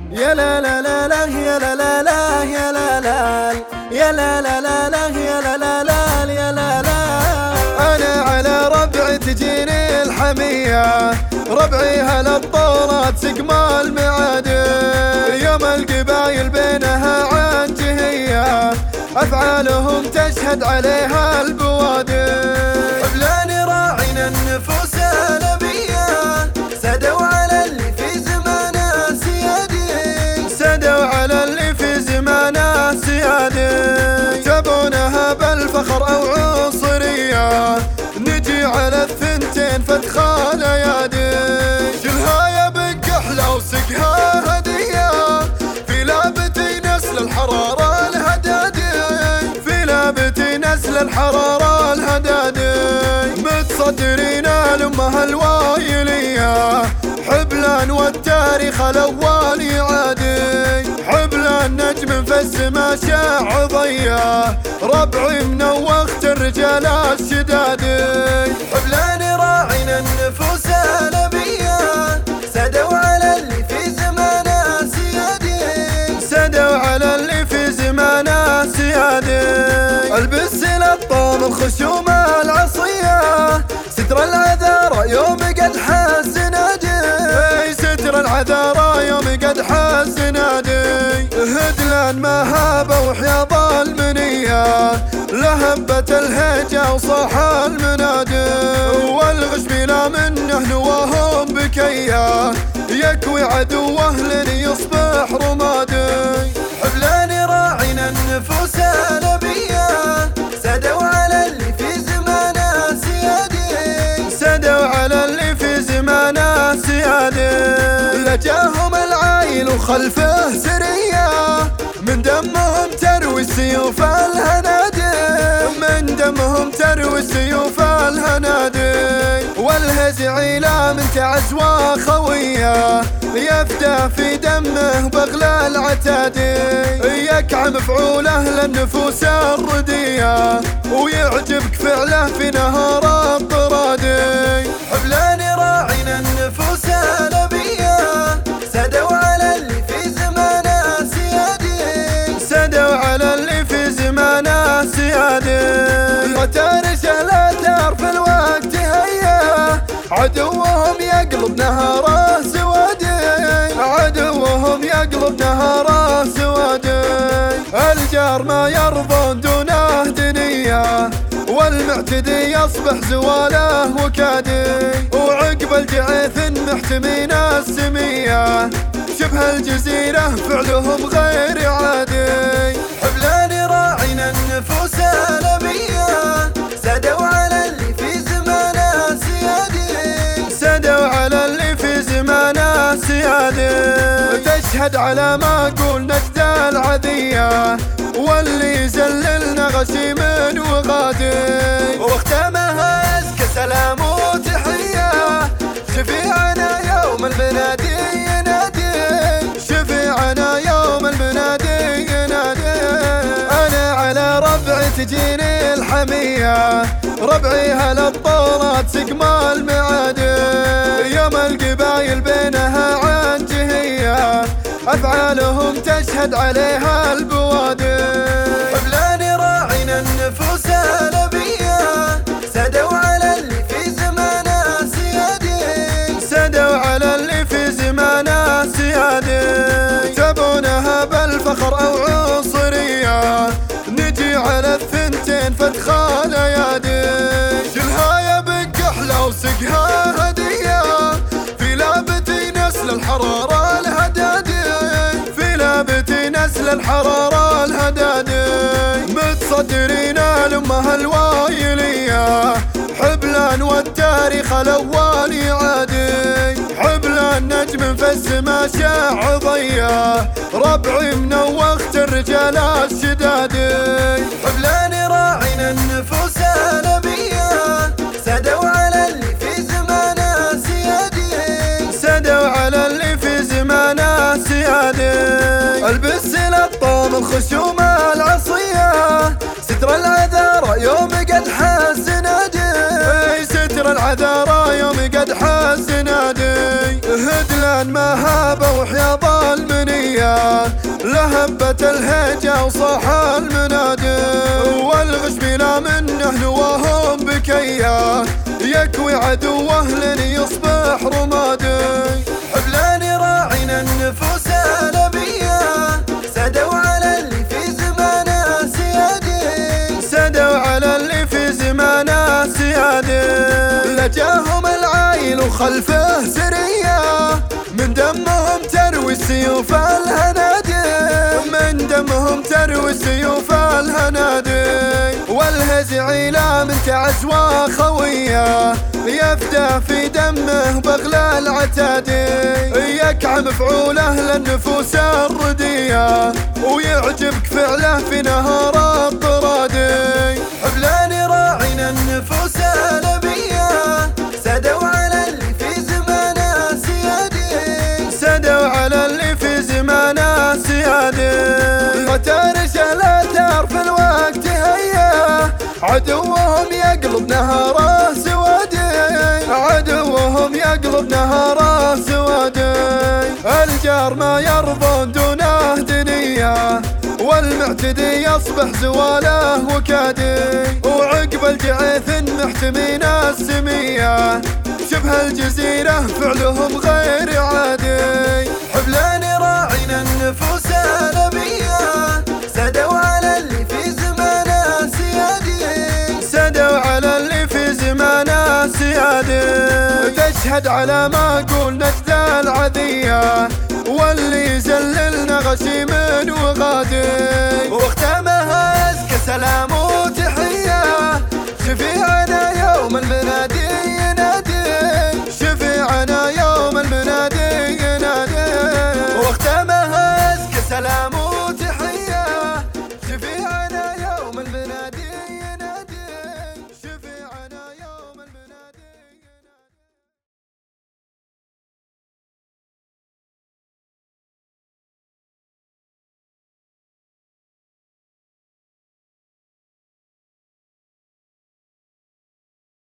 يا لا لا لا لا يا لا لا لا يا لا لا يا لا لا لا لا يا لا لا لا يا لا لا. أنا على ربعي تجيني الحمية، ربعي هالطورات سقم المعادي، يوم القبايل بينها عن جهية، أفعالهم تشهد عليها البوادي. حبلان راعين النفوس نبية، سدوا على اللي في زمانه سيادي، سدوا على اللي في زمانه سيادي. تبونها بالفخر أو عنصرية، نجي على الثنتين فتخى ليادي. شلها يا بكحلة وسقها هدية، في لابتي نسل الحرارة الهدادي، في لابتي نسل الحرارة الهدادي. متصدرين الأمة الوايلية، حبلان والتاريخ الأول يعادي، حبلان نجم في السما شاع ضياه، ربعي منوخت الرجال الشدادي. حبلان راعين النفوس نبية، سدوا على اللي في زمانه سيادي، سدوا على اللي في زمانه سيادي. البس للطام الخشوم العصية، ستر العذارى يوم قد حاز نادي، ستر العذارى يوم قد حاز نادي. هدلان ما هابه وحياض المنية، لهبة الهجة وصاح المنادي، والغشميلة منه نواهم بكيه، يكوي عدوه لن يصبح رمادي. حبلان راعين النفوس نبية، سدوا على اللي في زمانه سيادي، سدوا على اللي في زمانه سيادي. لجاهم العايل وخلفه سرية، من دمهم تروي السيوف الهنادي، من دمهم تروي السيوف الهنادي. والهزعيلة من تعزوى خوية، يفدى في دمه بغل العتادي، يكعم فعوله للنفوس الردية، ويعجبك فعله في نهار الطرادي. حبلان راعين النفوس نبية، سدوا على اللي في زمانه سيادي، سدوا على اللي في زمانه سيادي. وترجع لا تعرف الوقت هيا، عدوهم يقلب نهاره سوادي، عدوهم يقلب نهاره سوادي. الجار ما يرضون دونه دنية، والمعتدي يصبح زواله وكادي، وعقب الجعيث محتمين السمية، شبه الجزيرة فعلهم غير عادي. حبلان راعين النفوس نبية، سدوا على اللي في زمانه سيادي، سدوا على اللي في زمانه سيادي. تشهد على ما قول نجد العذية، واللي يزللنا غشيم وغادي، واختمها ازكى سلام وتحية. شفيعنا يوم المنادي ينادي، شفيعنا يوم المنادي ينادي. أنا على ربعي تجيني الحمية، ربعي هالطورات سقم المعادي، يوم القبايل بينها عن جهية، أفعالهم تشهد عليها البوادي. حبلان راعين النفوس نبية، سدوا على اللي في زمانه سيادي، سدوا على اللي في زمانه سيادي. تبونها بالفخر أو عنصرية، نجي على الثنتين فتخى ليادي. شلها يا بكحلة وسقها هدية، في لابتي نسل الحرارة الهدادي، في لابتي نسل الحرارة الهدادي. متصدرين الأمة الوايلية، حبلان والتاريخ الأول يعادي، حبلان نجم في السما شاع ضياه، ربعي منوخت الرجال الشدادي. حبلان راعين النفوس نبية، سدوا على اللي في زمانه سيادي، سدوا على اللي في زمانه سيادي. البس للطام الخشوم العصية، ستر العذارى يوم قد حاز نادي، ستر كسر العذارى يوم قد حز نادي. هدلان ما هابه وحياض المنية، لهبة الهجة وصاح المنادي. والغش بلا منه نواهم بكيه، يكوي عدوه لن يصبح رمادي. حبلان راعينا النفوس الأبية، سدوا على اللي في زمانه سيادي، سدوا على اللي في زمانه سيادي. لجاهم العايل وخلفه سرية، من دمهم تروي السيوف الهنادي، من دمهم تروي السيوف الهنادي. والهزعي لا من تعزوى خويه، يفدى في دمه بغل العتادي. يكعب فعوله للنفوس الردية، ويعجبك فعله في نهار الطرادي. حبلان راعينا النفوس الأبية، سدوا على اللي في زمانه سيادي، سدوا على اللي في زمانه سيادي. وترسه لا تعرف الوقت هيا، عدوهم يقلب نهاره سوادي، عدوهم يقلب نهاره سوادي. الجار ما يرضون دونه دنيا، والمعتدي يصبح زواله وكادي. وعقب الجعيث محتمين السمية، شبه الجزيرة فعلهم غير عادي. حبلان راعينا النفوس الأبية، سدوا على اللي في زمانه سيادي، سدوا على اللي في زمانه سيادي. تشهد على ما قول نجد العذية، واللي يزللنا غشيم وغادي. واختامها أزكى سلام وتحية، شفيعنا يوم المنادي.